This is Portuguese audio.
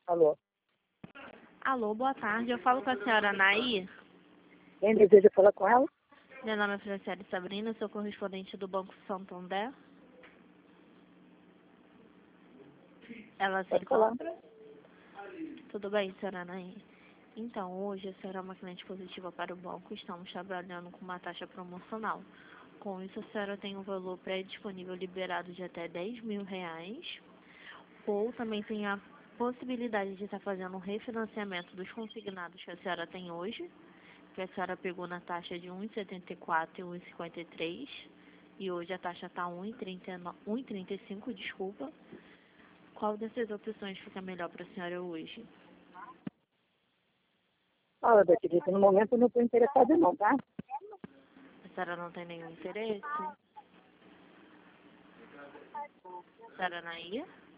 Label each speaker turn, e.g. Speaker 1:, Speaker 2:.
Speaker 1: Alô,
Speaker 2: Alô, boa tarde. Eu falo com a senhora Anaí.
Speaker 1: quem deseja falar com ela?
Speaker 2: Meu nome é Franciele Sabrina, sou correspondente do Banco Santander. Ela se
Speaker 1: Pode falar.
Speaker 2: encontra? Tudo bem, senhora Anaí? Então, hoje a senhora é uma cliente positiva para o banco. Estamos trabalhando com uma taxa promocional. Com isso, a senhora tem um valor pré-disponível liberado de até R$ 10.000. Ou também tem a possibilidade de estar fazendo um refinanciamento dos consignados que a senhora tem hoje, que a senhora pegou na taxa de 1,74 e 1,53, e hoje a taxa está 1,35, desculpa. Qual dessas opções fica melhor para a senhora hoje?
Speaker 1: Olha, Beatriz, no momento eu não estou interessada não, tá?
Speaker 2: A senhora não tem nenhum interesse? Senhora Anaí?